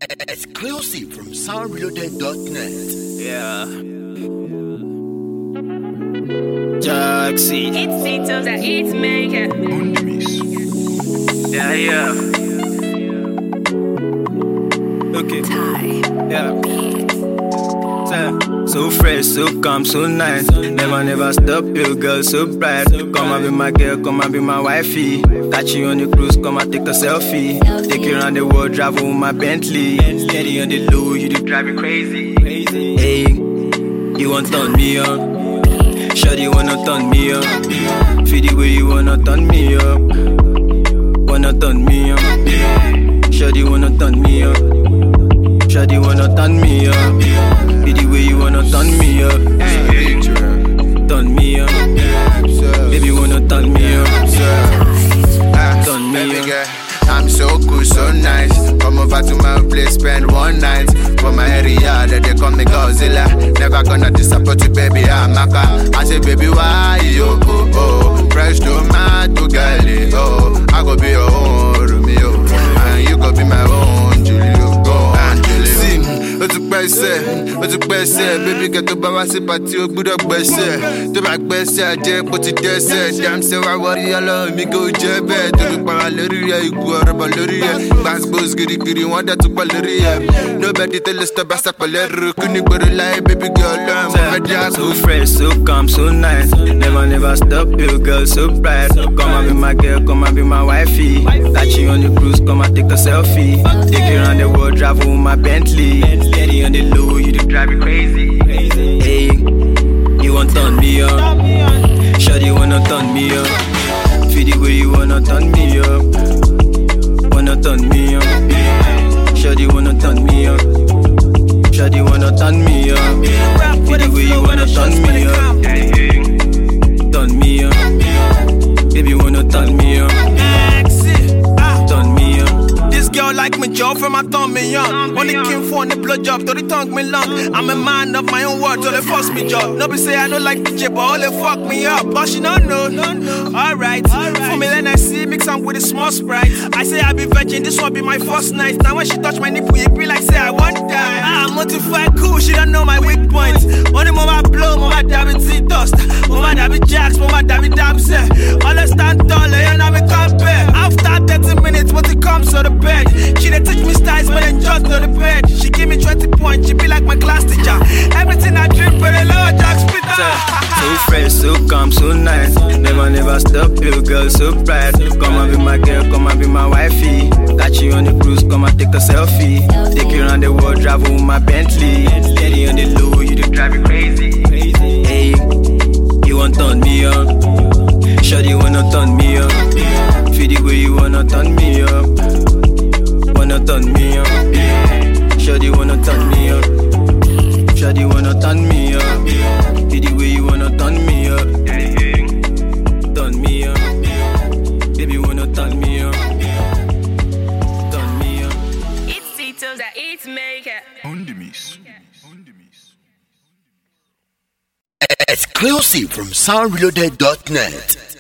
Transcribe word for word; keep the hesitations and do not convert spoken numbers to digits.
Exclusive from sound reloaded dot net. Yeah. Jaxi. It's Tito's that it's maker. Yeah, yeah. Okay. Yeah. So, so fresh, so calm, so nice. Never, never stop, you girl, so bright. Come and be my girl, come and be my wifey. Catch you on the cruise, come and take a selfie. Take you around the world, drive with my Bentley. Steady on the low, you do drive me crazy. Hey, you want turn me up? Sure you wanna turn me up? Feel the way you wanna turn me up. Wanna turn me up? Sure you wanna turn me up? Sure you wanna turn me up? Feel the way you wanna turn me up? Turn me up? Baby wanna turn me up? Turn me up? I'm so cool, so nice. Come over to my place, spend one night. For my area, that they call me Godzilla. Never gonna disappoint you, baby, I'm Maka. I say, baby, why you, oh, oh. Fresh tomato, girlie, oh. I go be your own Romeo, and you go be my own Julio, go Angeli. See, o ti pẹ́ sẹ́, o ti pẹ́ sẹ́. Baby, get to bawa sí party, o gbúdọ̀ gbẹ́sẹ̀. Tó bá gbẹ́sẹ̀, ajẹ́ bó ti dẹ́sẹ̀. Damn, say wá wọrí ọlọ́run mi kò jẹ́ bẹ́ẹ̀. Tóbi para lórí rẹ̀, ikú ọ̀rọ̀ bọ̀ lórí rẹ̀. Gbàgbós girigiri, wọ́n dẹ̀ tún pọ̀ lórí rẹ̀. Nobody tell us to bust up a little. Couldn't gbọ́dọ̀ láyé, baby girl, lọ́run mo fẹ́ já. So fresh, so calm, so nice. Never, never stop, you girl, so bright. Come and be my girl, come and be my wifey. Catch you on the cruise, come and take a selfie. Take you around the world, drive with my Bentley. Steady on the low, you do drive me crazy. Hey, you want turn me up? Sure you wanna turn me up? Feel the way you wanna turn me up? Wanna turn me up? Sure you wanna turn me up? Sure you wanna turn me up? Feel the way you wanna turn me up? Turn me up? Baby wanna turn me up? Turn me up? This girl like me, Joe, from my thumb me young. Only came for the blood job, though they tongue me long. I'm a man of my own word, so they force me job. Nobody say I don't like the J, but all they fuck me up. But she don't know. Alright, for me then I see mix am with a small sprite. I say I be virgin, this one be my first night. Now when she touch my nipple, it be like say I want die. Ah, motified cool, she don't know my weak points. Only mama blow, mama dabby tea dust. Mama dabby jacks, mama dabby dabs. All I stand tall, and I me compare. After thirty minutes, what it comes to the bed. She dey teach me styles, but then just to the bed. She give me twenty points, she be like my class teacher. Everything I drink for the Lord, Jack Spitter. So fresh, so calm, so nice. Never, never stop, you girl, so bright. Come and be my girl, come and be my wifey. Catch you on the cruise, come and take a selfie. Take you around the world, drive with my Bentley. Steady on the low, you do drive me crazy. Hey, you want turn me up? Sure you wanna turn me up? Feel the way you wanna turn me up? Wanna turn me up? Sure you wanna turn me up? Sure you wanna turn me up? Feel the way you wanna turn me up? Turn me up? Baby wanna turn me up? Turn me up? It's Tito's that it's maker. Exclusive from sound reloaded dot net.